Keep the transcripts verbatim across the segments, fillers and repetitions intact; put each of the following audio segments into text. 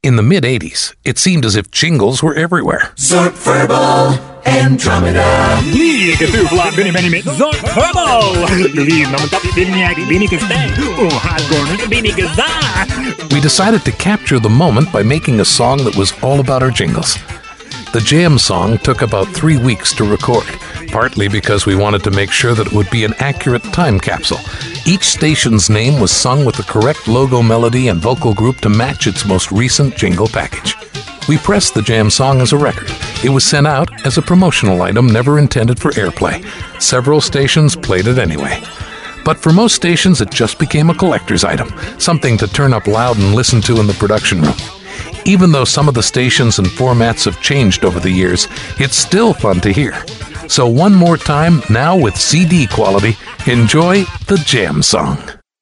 In the mid-eighties, it seemed as if jingles were everywhere. Zork Verbal Andromeda. Ni ketufla bini bini mit Zork Verbal. Believe naman tapi biniyak bini kastay. Oh, hot corner bini kasta. We decided to capture the moment by making a song that was all about our jingles. The Jam song took about three weeks to record, partly because we wanted to make sure that it would be an accurate time capsule. Each station's name was sung with the correct logo, melody, and vocal group to match its most recent jingle package. We pressed the Jam song as a record. It was sent out as a promotional item never intended for airplay. Several stations played it anyway. But for most stations, it just became a collector's item, something to turn up loud and listen to in the production room. Even though some of the stations and formats have changed over the years, it's still fun to hear. So one more time, now with C D quality, enjoy the Jam song.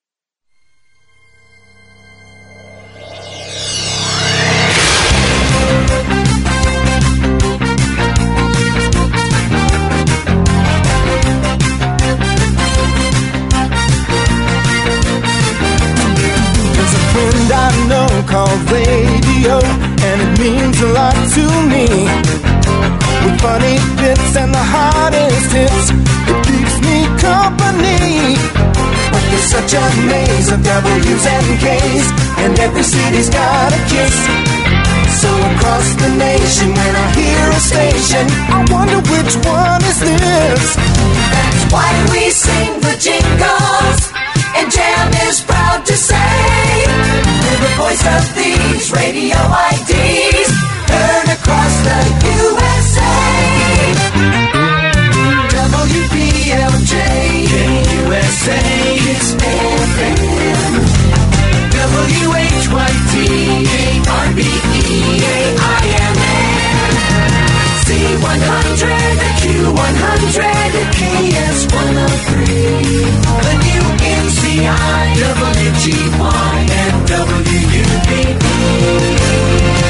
There's a friend I know called radio, and it means a lot to me. With funny bits and the hottest hits, it keeps me company. But there's such a maze of W's and K's, and every city's got a kiss. So across the nation, when I hear a station, I wonder which one is this. That's why we sing the jingles, and Jam is proud to say we're the voice of these radio I Ds, heard across the U S A. W P L J, K U S A, Kiss F M. W H Y T, A R B E, A I M N. C one hundred, Q one hundred, K S one oh three. The new N C I, W G Y, and W U B B.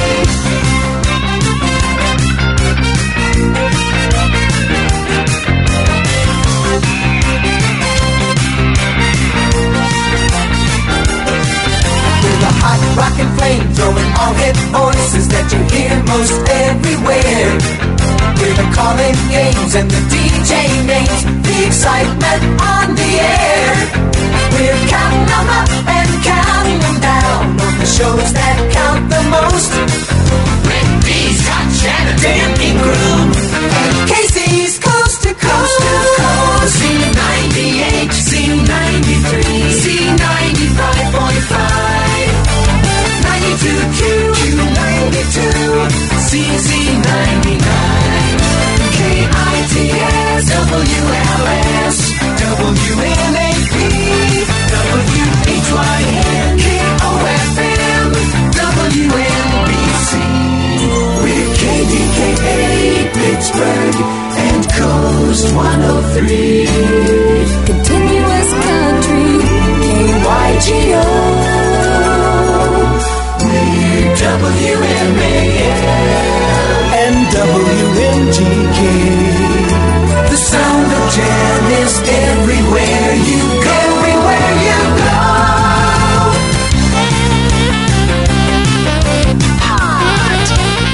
Hot rockin' flame throwing all hit voices that you hear most everywhere. We're the calling games and the D J names, the excitement on the air. We're counting them up and counting them down on the shows that count the most. Rick B's got Shannon, Dan Ingram, and Casey's Coast to Coast to Coast. C ninety-eight, C ninety-three, C ninety-five point five. ninety-two Q, Q ninety-two, C Z ninety-nine, K I T S, W L S, W N A P, W H Y N, K O F M, W N B C. We're K D K A, Pittsburgh, and Coast one oh three. Continuous country, K Y G O. W M A L and W N G K. The sound of Jam is everywhere you go. Everywhere you go. Hot.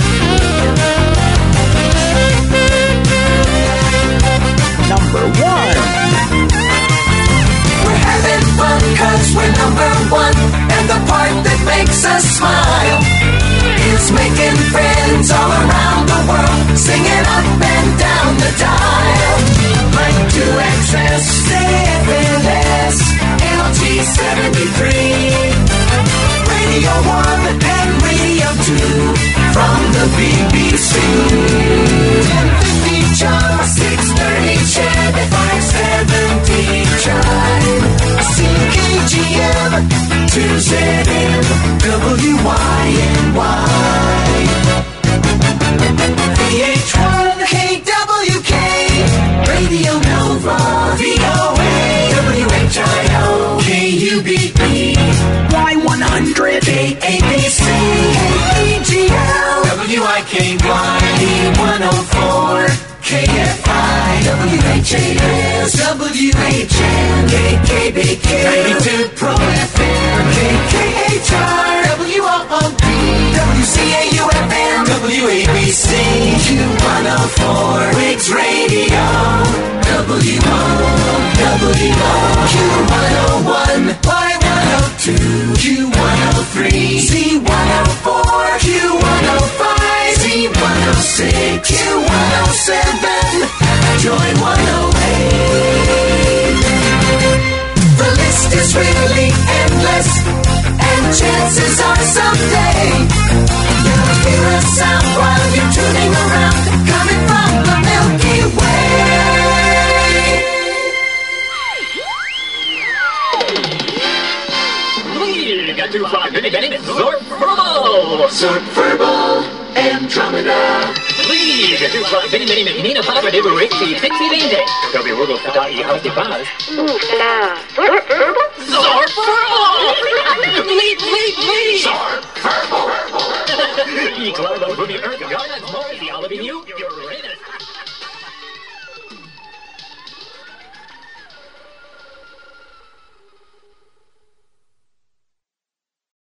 Number one. We're having fun 'cause we're number one, and the part that makes us smile is making friends all around the world, singing up and down the dial. Like two X S, F L S, L G seventy-three, Radio one and Radio two from the B B C. ten fifty Chum, six thirty Chad, five seventy Chime, C K G M, two Z M, W Y N Y, V H one, K W K, Radio Nova, V O A, W H I O, K U B B, Y one hundred, K A B C, K E G L, W I K Y, E one oh four, K F I, W H A S, W H N, K K B Q, ninety-two Pro F M, K K H R, W O O D, two, Q one oh three, Z one oh four, Q one oh five, Z one oh six, Q one oh seven, Joy one oh eight. The list is really endless, and chances are someday you'll hear a sound while you're tuning around, coming from the Milky Way. We got to find Benny Benny Zork Verbal. Zork Verbal Andromeda. We got to find Benny Benny Mina Papa de Rixie Pixie Linde. Toby Wurgle Fadai House de Paz. Zork Verbal. Zork Verbal. Lead, lead, lead. Zork Verbal. I Cloud of Boomy Earth, God, that's more the all of you.